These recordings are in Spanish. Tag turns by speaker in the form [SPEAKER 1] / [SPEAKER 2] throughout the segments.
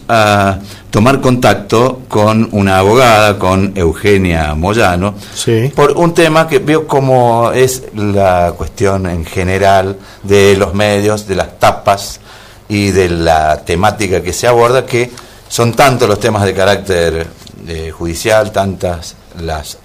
[SPEAKER 1] a tomar contacto con una abogada, con Eugenia Moyano,
[SPEAKER 2] sí,
[SPEAKER 1] por un tema que veo como es la cuestión en general de los medios, de las tapas y de la temática que se aborda, que son tantos los temas de carácter judicial, tantas las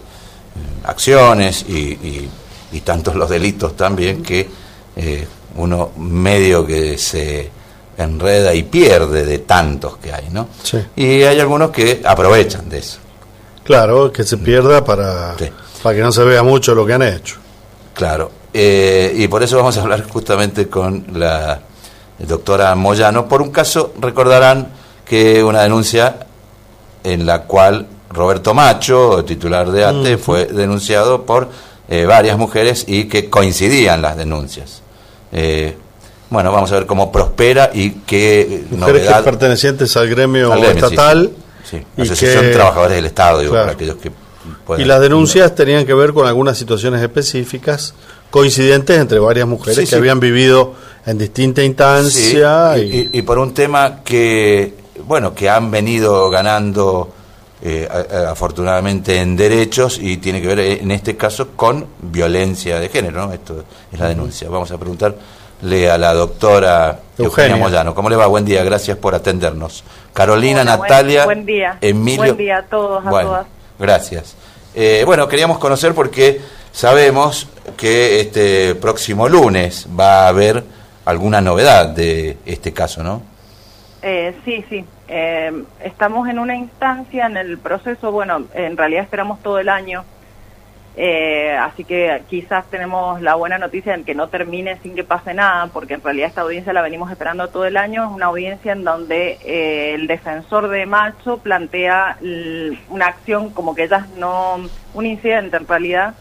[SPEAKER 1] acciones y tantos los delitos también, que uno medio que se enreda y pierde de tantos que hay, ¿no?
[SPEAKER 2] sí.
[SPEAKER 1] Y hay algunos que aprovechan de eso.
[SPEAKER 2] Claro, que se pierda para
[SPEAKER 1] Sí.
[SPEAKER 2] que no se vea mucho lo que han hecho.
[SPEAKER 1] Claro, y por eso vamos a hablar justamente con la doctora Moyano, por un caso, recordarán que una denuncia en la cual Roberto Macho, titular de ATE, fue denunciado por varias mujeres y que coincidían las denuncias. Bueno, vamos a ver cómo prospera y qué
[SPEAKER 2] Mujeres
[SPEAKER 1] novedad.
[SPEAKER 2] que pertenecientes al gremio
[SPEAKER 1] Al gremio,
[SPEAKER 2] estatal.
[SPEAKER 1] Sí.
[SPEAKER 2] Y
[SPEAKER 1] Asociación
[SPEAKER 2] que,
[SPEAKER 1] de Trabajadores del Estado, digo,
[SPEAKER 2] claro,
[SPEAKER 1] para aquellos que puedan.
[SPEAKER 2] y las denuncias tenían que ver con algunas situaciones específicas coincidentes entre varias mujeres
[SPEAKER 1] Sí,
[SPEAKER 2] que
[SPEAKER 1] sí.
[SPEAKER 2] habían vivido en distinta instancia.
[SPEAKER 1] Sí, y por un tema que, bueno, que han venido ganando afortunadamente en derechos, y tiene que ver en este caso con violencia de género, ¿no? Esto es la denuncia. Vamos a preguntarle a la doctora Eugenia Moyano. ¿Cómo le va? Buen día, gracias por atendernos. Carolina,
[SPEAKER 3] hola,
[SPEAKER 1] Natalia,
[SPEAKER 3] buen día.
[SPEAKER 1] Emilio.
[SPEAKER 3] Buen día a todos, a
[SPEAKER 1] bueno,
[SPEAKER 3] todas.
[SPEAKER 1] Gracias. Bueno, queríamos conocer porque sabemos que este próximo lunes va a haber alguna novedad de este caso, ¿no?
[SPEAKER 3] Sí. Estamos en una instancia en el proceso, bueno, en realidad esperamos todo el año, así que quizás tenemos la buena noticia en que no termine sin que pase nada, porque en realidad esta audiencia la venimos esperando todo el año. Es una audiencia en donde el defensor de Macho plantea una acción como que ellas no, un incidente en realidad,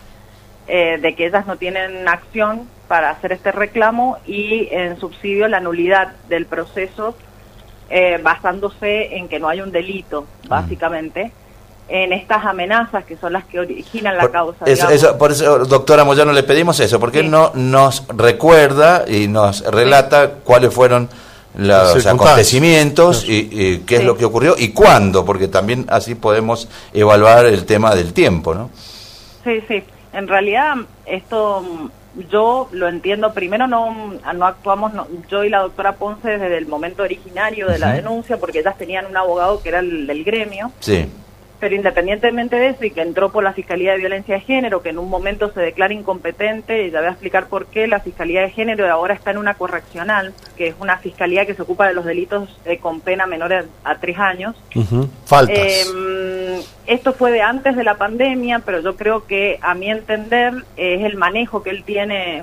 [SPEAKER 3] de que ellas no tienen acción para hacer este reclamo, y en subsidio la nulidad del proceso, basándose en que no hay un delito, básicamente, en estas amenazas que son las que originan la causa.
[SPEAKER 1] Por eso, doctora Moyano, le pedimos eso, porque él no nos recuerda y nos relata cuáles fueron los acontecimientos y qué es lo que ocurrió y cuándo, porque también así podemos evaluar el tema del tiempo, ¿no?
[SPEAKER 3] Sí. En realidad, esto yo lo entiendo. Primero, no actuamos, yo y la doctora Ponce, desde el momento originario de la denuncia, porque ellas tenían un abogado que era el del gremio.
[SPEAKER 1] Sí.
[SPEAKER 3] Pero independientemente de eso, y que entró por la Fiscalía de Violencia de Género, que en un momento se declara incompetente, y ya voy a explicar por qué, la Fiscalía de Género ahora está en una correccional, que es una fiscalía que se ocupa de los delitos con pena menor a 3 años.
[SPEAKER 2] Faltas.
[SPEAKER 3] Esto fue de antes de la pandemia, pero yo creo que, a mi entender, es el manejo que él tiene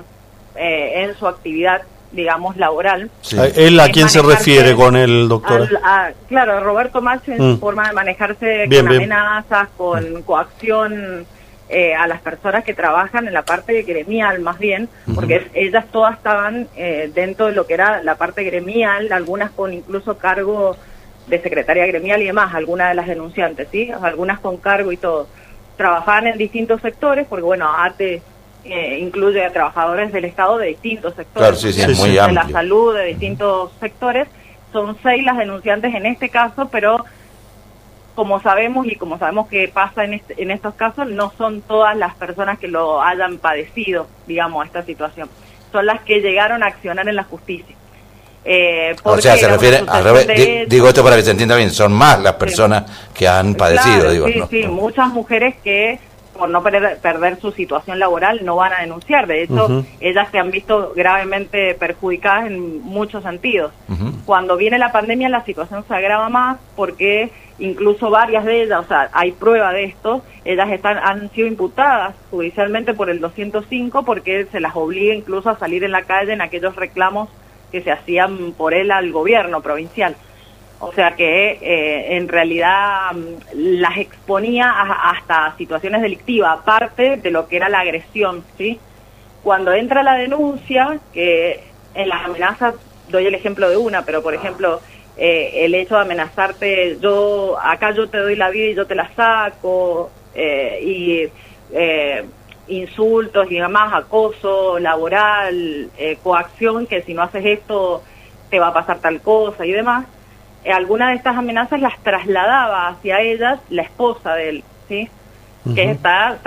[SPEAKER 3] en su actividad, digamos, laboral.
[SPEAKER 2] Sí. ¿Él a quién se refiere con el doctor?
[SPEAKER 3] Claro, Roberto Macho, en su forma de manejarse con amenazas, con coacción a las personas que trabajan en la parte gremial, más bien, porque ellas todas estaban dentro de lo que era la parte gremial, algunas con incluso cargo de secretaria gremial y demás, algunas de las denunciantes, ¿sí? Algunas con cargo y todo. Trabajaban en distintos sectores, porque bueno, ATE incluye a trabajadores del Estado de distintos sectores,
[SPEAKER 1] claro, muy
[SPEAKER 3] de
[SPEAKER 1] amplio.
[SPEAKER 3] la salud, de distintos sectores. Son 6 las denunciantes en este caso, pero como sabemos que pasa en estos casos, no son todas las personas que lo hayan padecido, digamos, esta situación. Son las que llegaron a accionar en la justicia.
[SPEAKER 1] O sea, se refiere al revés, digo esto para que se entienda bien, son más las personas que han padecido,
[SPEAKER 3] claro,
[SPEAKER 1] digo.
[SPEAKER 3] Sí, muchas mujeres que por no perder su situación laboral no van a denunciar. De hecho, ellas se han visto gravemente perjudicadas en muchos sentidos. Cuando viene la pandemia, la situación se agrava más, porque incluso varias de ellas, o sea, hay prueba de esto, ellas han sido imputadas judicialmente por el 205, porque se las obliga incluso a salir en la calle en aquellos reclamos que se hacían por él al gobierno provincial. O sea que en realidad las exponía hasta situaciones delictivas, aparte de lo que era la agresión, ¿sí? Cuando entra la denuncia, que en las amenazas, doy el ejemplo de una, pero por ejemplo, el hecho de amenazarte, acá yo te doy la vida y yo te la saco, insultos y demás, acoso laboral, coacción, que si no haces esto te va a pasar tal cosa y demás. algunas de estas amenazas las trasladaba hacia ellas la esposa de él, ¿sí? Que está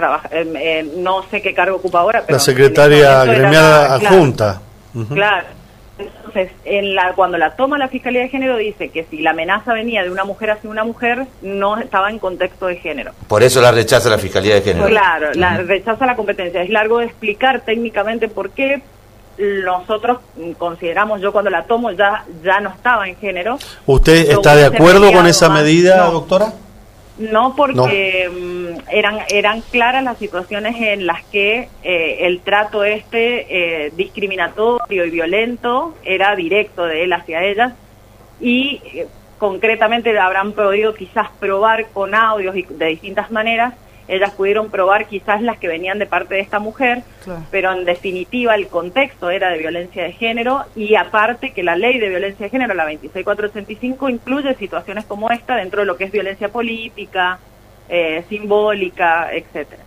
[SPEAKER 3] no sé qué cargo ocupa ahora, pero
[SPEAKER 2] la secretaria gremial adjunta.
[SPEAKER 3] Claro. Entonces, cuando la toma la Fiscalía de Género dice que si la amenaza venía de una mujer hacia una mujer, no estaba en contexto de género.
[SPEAKER 1] Por eso la rechaza la Fiscalía de Género.
[SPEAKER 3] Claro, la rechaza la competencia. Es largo de explicar técnicamente por qué. Nosotros consideramos, yo cuando la tomo ya no estaba en género.
[SPEAKER 2] ¿Usted está de acuerdo con esa medida, doctora?
[SPEAKER 3] No, porque eran claras las situaciones en las que el trato discriminatorio y violento era directo de él hacia ellas y concretamente habrán podido quizás probar con audios y de distintas maneras. Ellas pudieron probar quizás las que venían de parte de esta mujer, claro, pero en definitiva el contexto era de violencia de género y aparte que la ley de violencia de género, la 26485, incluye situaciones como esta dentro de lo que es violencia política, simbólica, etcétera.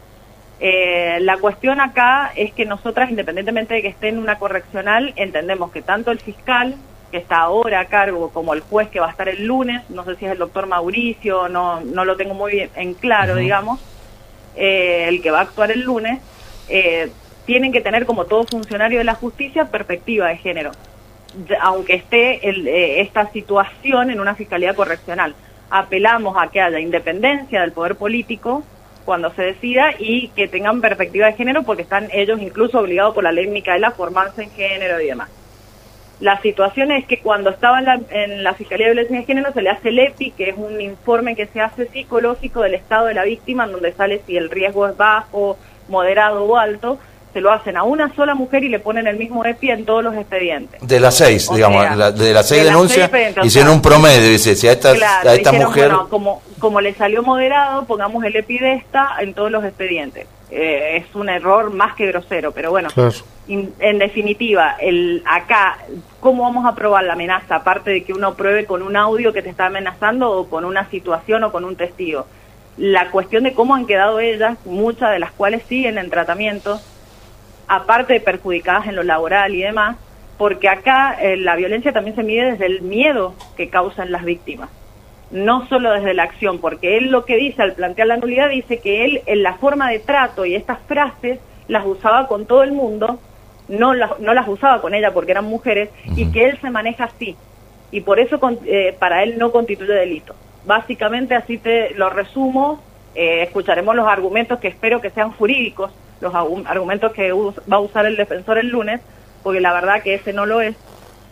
[SPEAKER 3] La cuestión acá es que nosotras, independientemente de que esté en una correccional, entendemos que tanto el fiscal, que está ahora a cargo, como el juez que va a estar el lunes, no sé si es el doctor Mauricio, no lo tengo muy bien en claro, digamos, el que va a actuar el lunes, tienen que tener, como todo funcionario de la justicia, perspectiva de género, aunque esté esta situación en una fiscalía correccional. Apelamos a que haya independencia del poder político cuando se decida y que tengan perspectiva de género porque están ellos incluso obligados por la ley Micaela a formarse en género y demás. La situación es que cuando estaba en la Fiscalía de Violencia de Género se le hace el EPI, que es un informe que se hace psicológico del estado de la víctima, en donde sale si el riesgo es bajo, moderado o alto. Se lo hacen a una sola mujer y le ponen el mismo EPI en todos los expedientes.
[SPEAKER 1] De las 6, digamos, de las 6 denuncias, hicieron un promedio, dice, si a esta
[SPEAKER 3] dijeron,
[SPEAKER 1] mujer...
[SPEAKER 3] Bueno, como le salió moderado, pongamos el EPI de esta en todos los expedientes. Es un error más que grosero, pero bueno, claro. En definitiva, acá, ¿cómo vamos a probar la amenaza? Aparte de que uno pruebe con un audio que te está amenazando o con una situación o con un testigo. La cuestión de cómo han quedado ellas, muchas de las cuales siguen en tratamiento, aparte de perjudicadas en lo laboral y demás, porque acá la violencia también se mide desde el miedo que causan las víctimas, no solo desde la acción, porque él lo que dice al plantear la nulidad, dice que él en la forma de trato y estas frases las usaba con todo el mundo, no las usaba con ella porque eran mujeres, y que él se maneja así, y por eso para él no constituye delito. Básicamente así te lo resumo. Escucharemos los argumentos que espero que sean jurídicos, los argumentos que va a usar el defensor el lunes, porque la verdad que ese no lo es,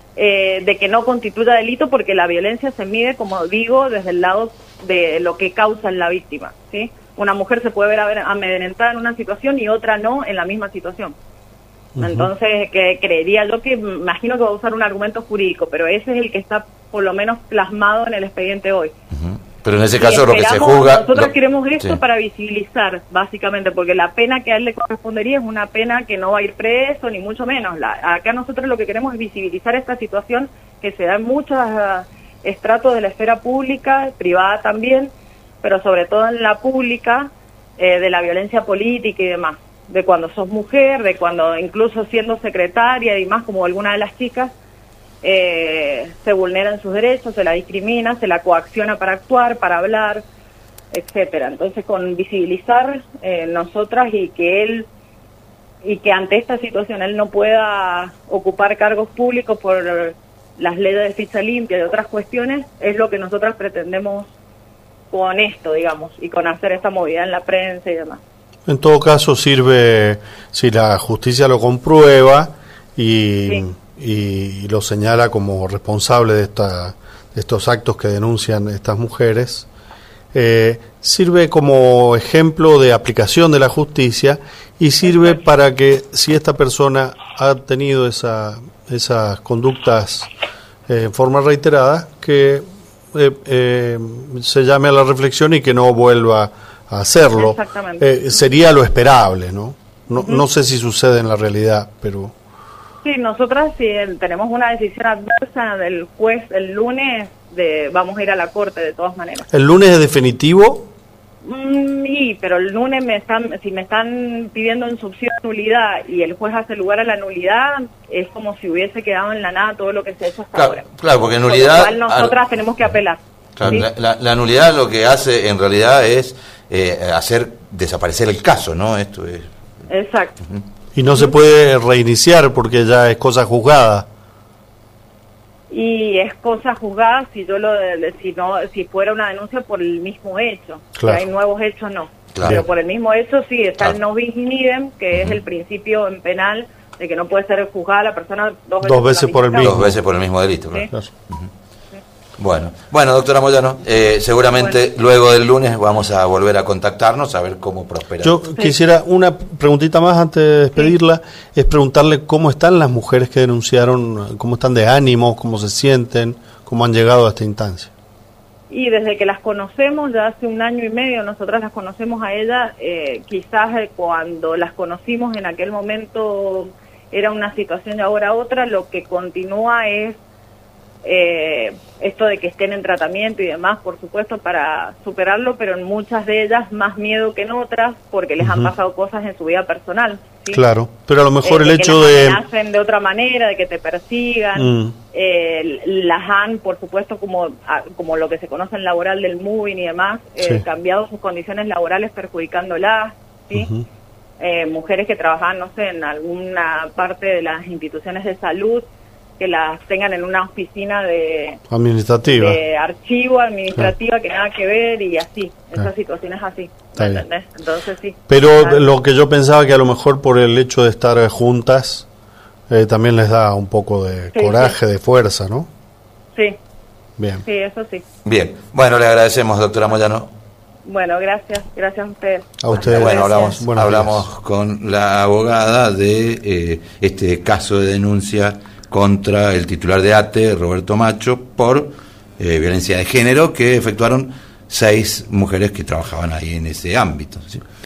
[SPEAKER 3] de que no constituya delito porque la violencia se mide, como digo, desde el lado de lo que causa en la víctima, ¿sí? Una mujer se puede ver amedrentada en una situación y otra no en la misma situación. Entonces, que creería yo que, imagino que va a usar un argumento jurídico, pero ese es el que está por lo menos plasmado en el expediente hoy.
[SPEAKER 1] Pero en ese caso lo que se juzga...
[SPEAKER 3] Nosotros queremos esto para visibilizar, básicamente, porque la pena que a él le correspondería es una pena que no va a ir preso, ni mucho menos. Acá nosotros lo que queremos es visibilizar esta situación que se da en muchos estratos de la esfera pública, privada también, pero sobre todo en la pública, de la violencia política y demás. De cuando sos mujer, de cuando incluso siendo secretaria y demás, como alguna de las chicas, se vulneran sus derechos, se la discrimina, se la coacciona para actuar, para hablar, etcétera. Entonces, con visibilizar nosotras y que ante esta situación él no pueda ocupar cargos públicos por las leyes de ficha limpia y otras cuestiones, es lo que nosotras pretendemos con esto, digamos, y con hacer esta movida en la prensa y demás.
[SPEAKER 2] En todo caso sirve, si la justicia lo comprueba y lo señala como responsable de estos actos que denuncian estas mujeres, sirve como ejemplo de aplicación de la justicia y sirve para que, si esta persona ha tenido esas conductas en forma reiterada, que se llame a la reflexión y que no vuelva a hacerlo. Sería lo esperable, ¿no? No sé si sucede en la realidad, pero...
[SPEAKER 3] Sí, nosotras si tenemos una decisión adversa del juez el lunes, vamos a ir a la corte de todas maneras.
[SPEAKER 2] ¿El lunes es definitivo?
[SPEAKER 3] Pero el lunes si me están pidiendo en subsidio nulidad y el juez hace lugar a la nulidad, es como si hubiese quedado en la nada todo lo que se ha hecho hasta ahora.
[SPEAKER 1] Claro, porque nulidad...
[SPEAKER 3] Por lo cual nosotras tenemos que apelar.
[SPEAKER 1] Claro,
[SPEAKER 3] ¿sí?
[SPEAKER 1] la nulidad lo que hace en realidad es hacer desaparecer el caso, ¿no? Esto es...
[SPEAKER 3] Exacto.
[SPEAKER 2] Y no se puede reiniciar porque ya es cosa juzgada.
[SPEAKER 3] Y es cosa juzgada si fuera una denuncia por el mismo hecho.
[SPEAKER 2] Claro.
[SPEAKER 3] Si hay nuevos hechos, no.
[SPEAKER 1] Claro.
[SPEAKER 3] Pero por el mismo hecho sí está
[SPEAKER 1] Claro.
[SPEAKER 3] el no bis in idem, que es el principio en penal de que no puede ser juzgada la persona dos
[SPEAKER 2] veces por el mismo.
[SPEAKER 1] 2 veces por el mismo delito, claro.
[SPEAKER 3] Sí.
[SPEAKER 2] Claro.
[SPEAKER 1] Bueno, doctora Moyano, seguramente luego del lunes vamos a volver a contactarnos a ver cómo prospera.
[SPEAKER 2] Yo quisiera una preguntita más antes de despedirla, es preguntarle cómo están las mujeres que denunciaron, cómo están de ánimo, cómo se sienten, cómo han llegado a esta instancia.
[SPEAKER 3] Y desde que las conocemos, ya hace 1 año y medio, nosotras las conocemos a ellas, quizás cuando las conocimos en aquel momento era una situación y ahora otra, lo que continúa es esto de que estén en tratamiento y demás, por supuesto, para superarlo, pero en muchas de ellas más miedo que en otras, porque les han pasado cosas en su vida personal. ¿sí?
[SPEAKER 2] Claro, pero a lo mejor el hecho
[SPEAKER 3] que
[SPEAKER 2] de...
[SPEAKER 3] las amenacen de otra manera, de que te persigan, las han, por supuesto, como lo que se conoce en laboral del moving y demás,
[SPEAKER 2] Sí.
[SPEAKER 3] cambiado sus condiciones laborales perjudicándolas, ¿sí? Mujeres que trabajaban, no sé, en alguna parte de las instituciones de salud, que las tengan en una oficina de archivo administrativa, que nada que ver y así, esas situaciones así, ¿me entendés? Entonces sí.
[SPEAKER 2] Pero lo que yo pensaba que a lo mejor por el hecho de estar juntas también les da un poco de coraje, de fuerza, ¿no?
[SPEAKER 3] Sí.
[SPEAKER 2] Bien.
[SPEAKER 3] Sí, eso sí.
[SPEAKER 1] Bien, bueno, le agradecemos, doctora Moyano.
[SPEAKER 3] Bueno, gracias a ustedes.
[SPEAKER 2] A ustedes.
[SPEAKER 1] Bueno,
[SPEAKER 3] Gracias.
[SPEAKER 1] hablamos con la abogada de este caso de denuncia contra el titular de ATE, Roberto Macho, por violencia de género que efectuaron 6 mujeres que trabajaban ahí en ese ámbito, ¿sí?